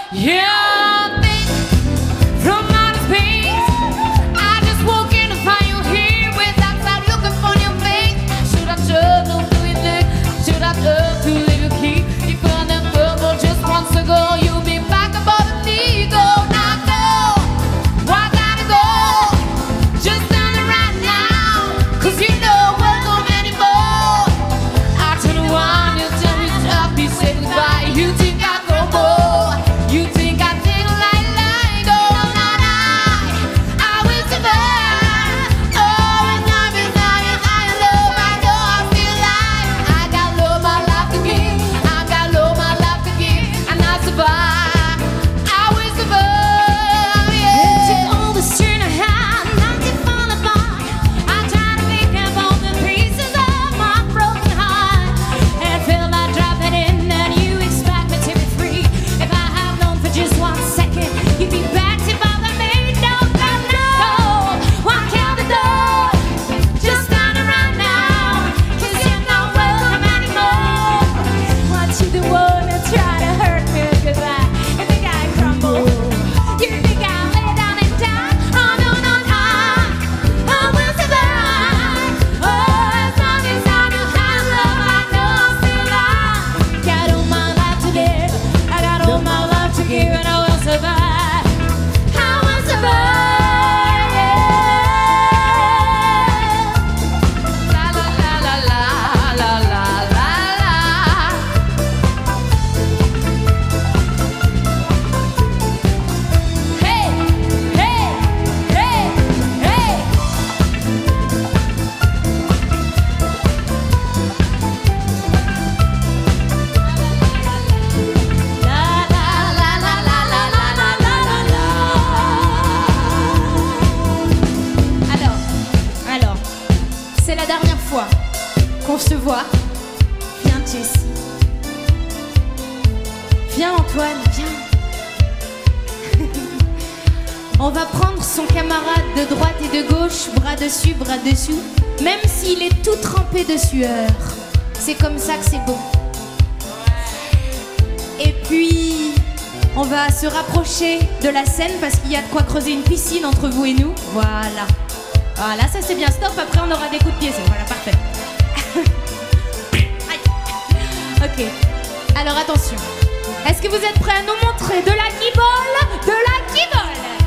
Yeah, think from outer space. I just walk in to find you here without looking for your face. Should I turn or do you think? Should I turn to leave you key? You found that purple just once ago. You'll be back above the knee. Go now, go. I gotta go. Just turn around now. 'Cause you know welcome anymore. I turn around, you tell me stop, you say goodbye. You think I go more. You think I think like go now, I will survive. Oh, it's not I love, I know I feel like I got love my life to give. I got love my life to give, and I survive. I will survive. Yeah. To all the string I had, not to fall apart. I try to pick up all the pieces of my broken heart, and feel like dropping in, and you expect me to be free. If I have known for just 1 second, you'd be back to bother me. No, no, no. Walk out the door. Just turn around now. 'Cause you're not welcome anymore. Want you the one to try to hurt me goodbye. You think I crumble? You think I lay down and die? Oh, no, no, no. I will survive. Oh, as long as I know how to love, I know I'll still alive. Got all my life to live. I got all my life to give, and I will survive. I will survive. La la la la la la la la la. Hey, hey, hey, hey. La la la la la la la la la la. Alors, c'est la dernière fois qu'on se voit. Viens Jessie. Viens Antoine, viens. On va prendre son camarade de droite et de gauche, bras dessus, bras dessous, même s'il est tout trempé de sueur. C'est comme ça que c'est beau. Et puis, on va se rapprocher de la scène parce qu'il y a de quoi creuser une piscine entre vous et nous. Voilà. Voilà, ça c'est bien. Stop, après on aura des coups de pied. Voilà, parfait. Aïe. Ok. Alors attention. Est-ce que vous êtes prêts à nous montrer de la guibole? De la guibole!